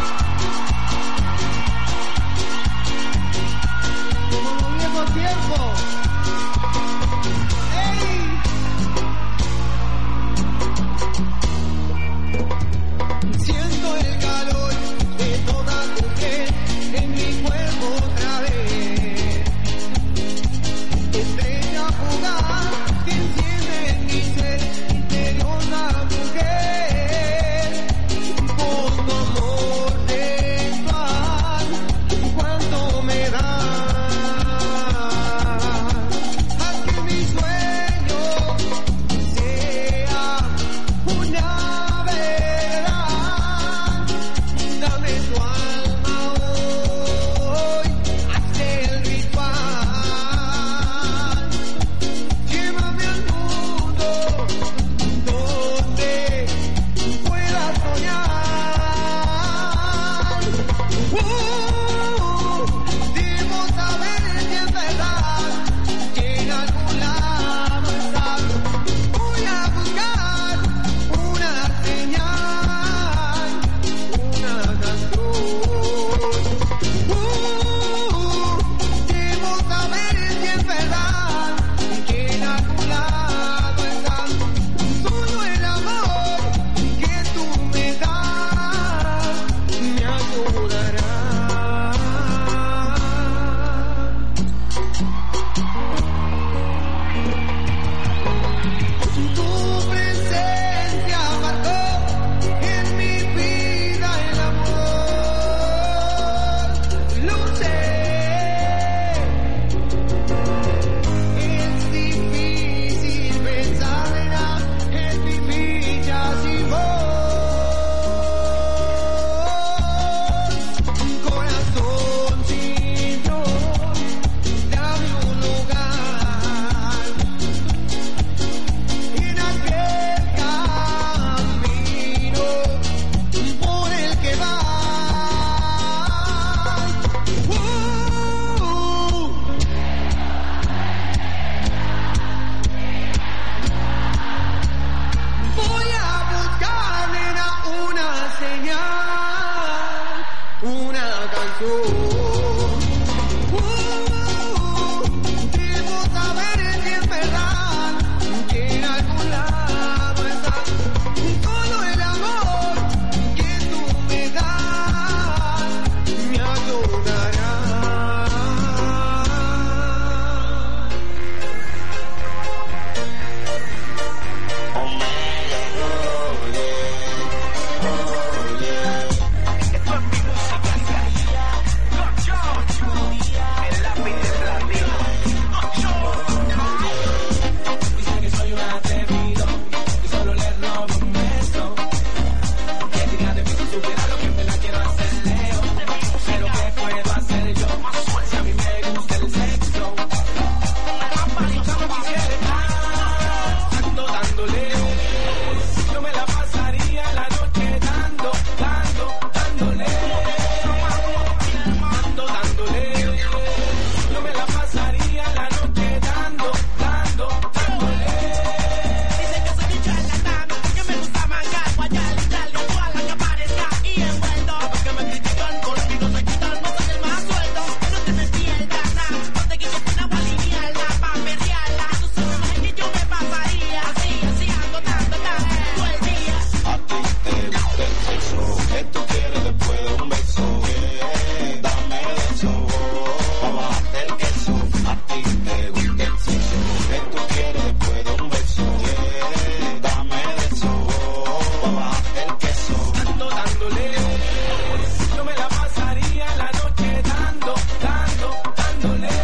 fugaz que enciende en mi ser misteriosa mujer. Por tu amor sexual, cuánto me da. Haz que mi sueño sea una verdad. Dame tu alma hoy, hazte el ritual. Llévame al mundo donde pueda soñar. Debo saber si es verdad que en algún lado estás. Voy a buscar una señal, una canción. Debo saber si es verdad que en algún lado estás. Solo el amor que tú me das me ayudará. Tu presencia marcó en mi vida el amor. Lo sé. Es difícil pensar en mi vida sin vos. Un corazón sin Dios, dame un lugar en aquel camino por el que vas. Voy a buscar, nena, una señal, una canción. Debo saber si es verdad que en algún lado estás. Solo el amor que tú me das me ayudará. Dice que soy un atrevido y solo le robo un beso. Que diga de mí si supiera lo que en verdad quiero hacerle. Pero ¿qué puedo hacer yo? Si a mí me gusta el sexo. Como quisiera estar, ando dándole. Yo me la pasaría la noche dándole. Ando dándole. Yo me la pasaría la noche dándole. Dicen que soy un charlatán, que me gusta mangar, guayar y tal, toda la que aparezca y envuelto. Porque me critican conmigo, soy quitar, no soy el más suelto. No te me pierdas nada, no te quites una gualinearla, pa' perrearla. Tú sabes más que yo me pasaría así, ando dándola todo el día. A ti te gusta el sexo, que tú quieres después de un beso. Dame eso, pa' bajarte el queso. A ti te gusta el sexo, que tú quieres después de un beso. Dame eso, pa' bajarte el queso. Ando dándole. Yo me la pasaría la noche dándole.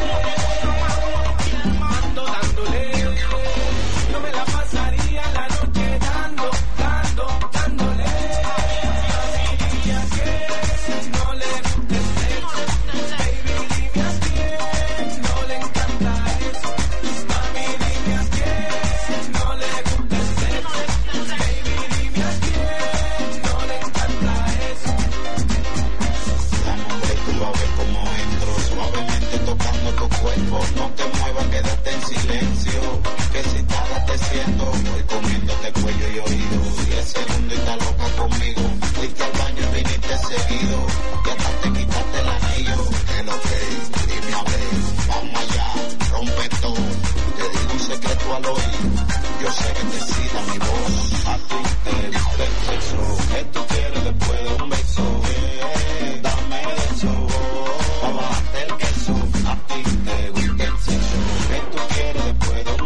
Ando dándole. Yo me la pasaría la noche dándole. Mami, diría que no le gusta el sexo. Baby, dime a quién no le encanta eso. Mami, dime a quién no le gusta el sexo. Baby, dime a quién no le encanta eso. Dame un break, tú vas a ver cómo entro. Suavemente tocando tu cuerpo. No te muevas, quédate en silencio. Que si nada te siento, voy comiéndote cuello y oído. 10 segundos y estás loca conmigo. Fuiste al baño y viniste seguido. Y hasta te quitaste el anillo. El ok, dime a ver, vamos allá, rompe todo. Te digo un secreto al oído. Yo sé que te excita mi voz. A ti te gusta el sexo, que tú quieres después de un beso. Dame eso, pa' bajarte el queso. A ti te gusta el sexo, que tú quieres después de un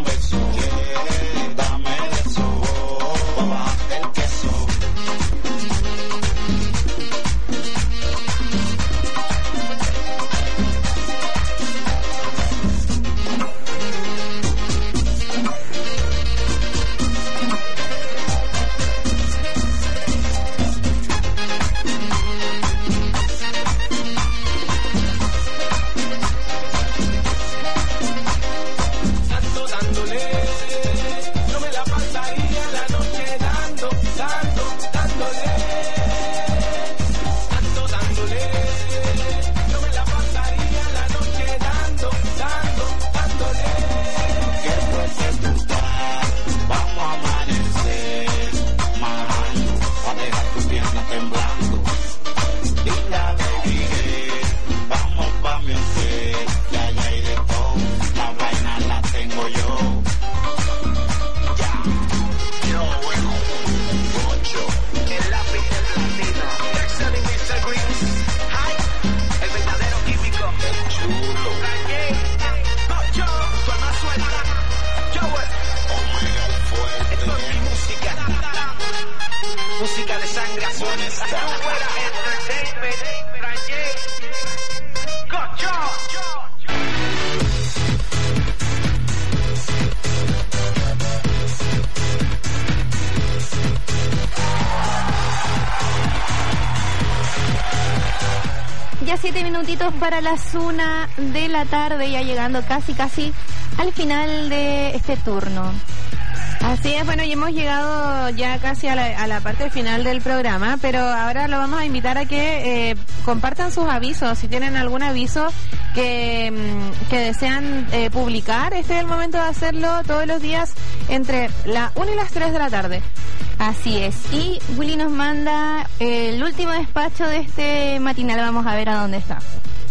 7 minutitos para las 1 de la tarde, ya llegando casi al final de este turno. Así es, bueno, y hemos llegado ya casi a la parte final del programa, pero ahora lo vamos a invitar a que compartan sus avisos. Si tienen algún aviso que desean publicar, este es el momento de hacerlo todos los días entre la 1 y las 3 de la tarde. Así es. Y Willy nos manda el último despacho de este matinal. Vamos a ver a dónde está.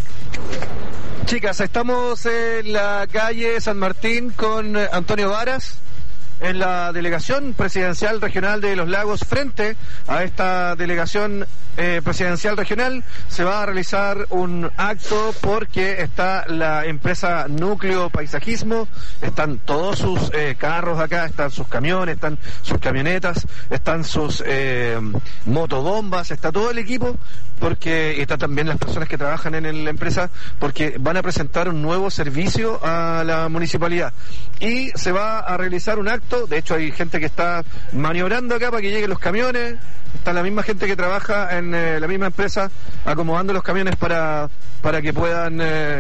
Chicas, estamos en la calle San Martín con Antonio Varas, en la delegación presidencial regional de Los Lagos. Frente a esta delegación presidencial regional se va a realizar un acto porque está la empresa Núcleo Paisajismo, están todos sus carros acá, están sus camiones, están sus camionetas, están sus motobombas, está todo el equipo, porque están también las personas que trabajan en la empresa, porque van a presentar un nuevo servicio a la municipalidad y se va a realizar un acto. De hecho, hay gente que está maniobrando acá para que lleguen los camiones. Está la misma gente que trabaja en la misma empresa acomodando los camiones para que puedan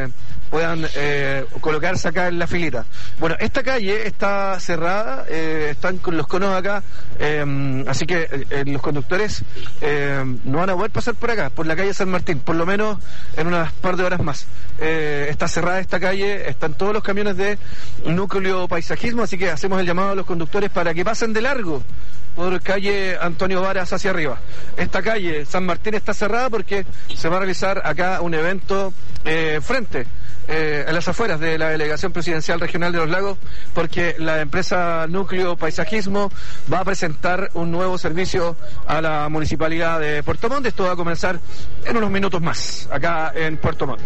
colocarse acá en la filita. Bueno, esta calle está cerrada, están con los conos acá, así que los conductores no van a poder pasar por acá, por la calle San Martín, por lo menos en unas par de horas más. Está cerrada esta calle, están todos los camiones de Núcleo Paisajismo, así que hacemos el llamado a los conductores para que pasen de largo por calle Antonio Varas hacia arriba. Esta calle San Martín está cerrada porque se va a realizar acá un evento frente a las afueras de la Delegación Presidencial Regional de Los Lagos, porque la empresa Núcleo Paisajismo va a presentar un nuevo servicio a la Municipalidad de Puerto Montt. Esto va a comenzar en unos minutos más, acá en Puerto Montt.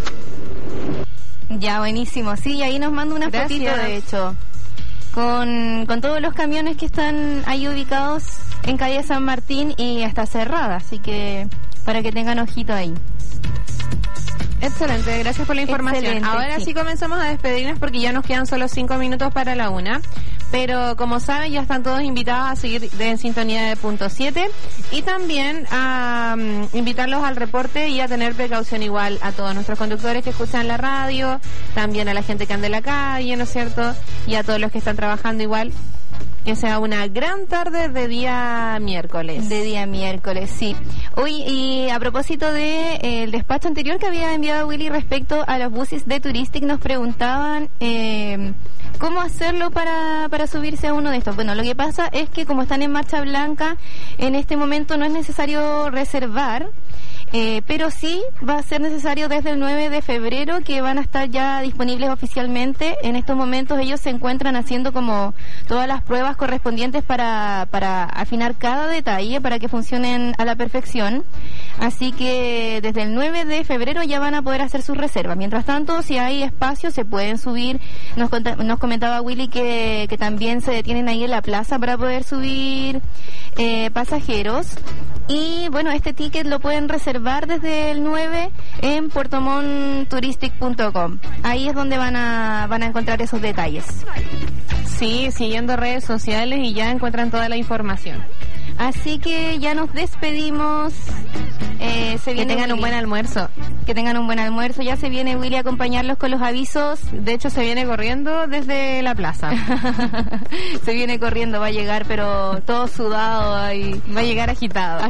Ya, buenísimo. Sí, ahí nos manda una fotito, de hecho, con todos los camiones que están ahí ubicados en calle San Martín y está cerrada, así que para que tengan ojito ahí. Excelente, gracias por la información. Excelente, ahora sí comenzamos a despedirnos porque ya nos quedan solo 5 minutos para la 1. Pero como saben, ya están todos invitados a seguir en sintonía de Punto 7 y también a invitarlos al reporte y a tener precaución igual a todos nuestros conductores que escuchan la radio, también a la gente que anda en la calle, ¿no es cierto? Y a todos los que están trabajando igual. Que sea una gran tarde de día miércoles. De día miércoles, sí. Hoy, y a propósito de el despacho anterior que había enviado Willy respecto a los buses de Touristic, nos preguntaban cómo hacerlo para subirse a uno de estos. Bueno, lo que pasa es que como están en marcha blanca, en este momento no es necesario reservar. Pero sí va a ser necesario desde el 9 de febrero que van a estar ya disponibles oficialmente. En estos momentos ellos se encuentran haciendo como todas las pruebas correspondientes para afinar cada detalle para que funcionen a la perfección. Así que desde el 9 de febrero ya van a poder hacer sus reservas. Mientras tanto, si hay espacio, se pueden subir. Nos comentaba Willy que también se detienen ahí en la plaza para poder subir pasajeros. Y bueno, este ticket lo pueden reservar desde el 9 en puertomonttouristic.com. Ahí es donde van a encontrar esos detalles. Sí, siguiendo redes sociales y ya encuentran toda la información. Así que ya nos despedimos. Que tengan un buen almuerzo. Que tengan un buen almuerzo. Ya se viene Willy a acompañarlos con los avisos. De hecho, se viene corriendo desde la plaza. Se viene corriendo, va a llegar, pero todo sudado ahí. Va a llegar agitado.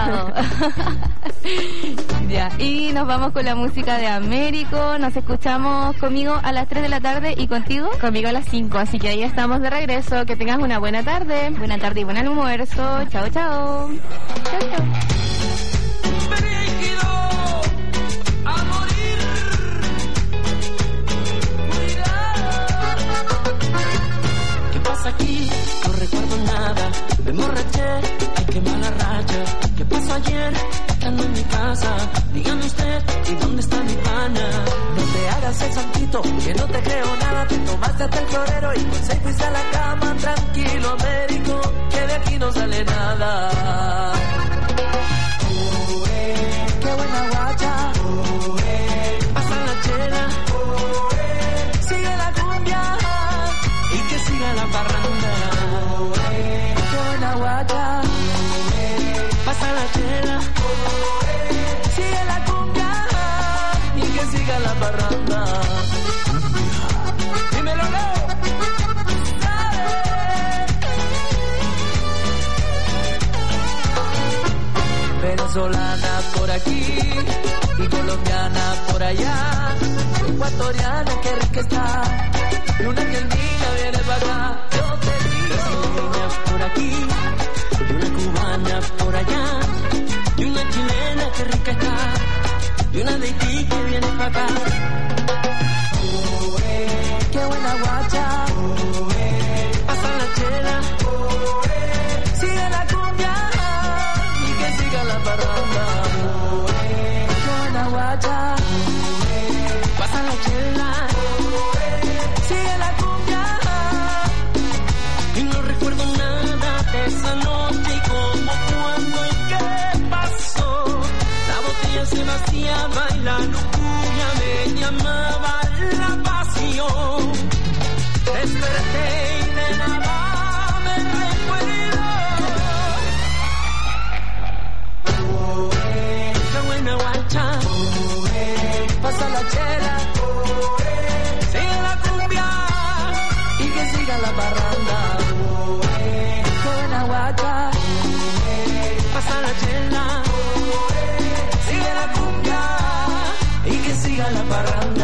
Ya. Y nos vamos con la música de Américo. Nos escuchamos conmigo a las 3 de la tarde y contigo. Conmigo a las 5. Así que ahí estamos de regreso. Que tengas una buena tarde. Buena tarde y buen almuerzo. Chao, chao. Chao, chao. A morir. ¿Qué pasa aquí? No recuerdo nada. Me emborraché, ay qué mala racha. ¿Qué pasó ayer? Estando en mi casa. Dígame usted, ¿y dónde está mi pana? No te hagas el santito, que no te creo nada. Te tomaste hasta el florero y con 6 fuiste a la cama. Tranquilo, Américo, que de aquí no sale nada. Qué buena guacha. Pasa la chela. Sigue la cumbia. Y que siga la parranda. Qué buena guacha. Pasa la chela. Sigue la cumbia. siga la parranda. Dímelo, Leo. Venezolana por aquí y colombiana por allá, ecuatoriana que rica está, y una que viene para acá. Yo te digo, brasileña por aquí y una cubana por allá, y una chilena que rica está, y una de Haití que viene para acá. Qué buena guacha, pasa la chela, sigue la cumbia y que siga la parranda. Qué buena guacha, pasa la chela, sigue la cumbia y no recuerdo nada de esa noche y como cuando y qué pasó. La botella se vaciaba y la lujuria me llamaba la pasión. Desperté y de nada me recuerdo. Qué buena guacha, pasa la chela, sigue la cumbia y que siga la parranda. Qué buena guacha, pasa la chela, sigue la cumbia y que siga la parranda.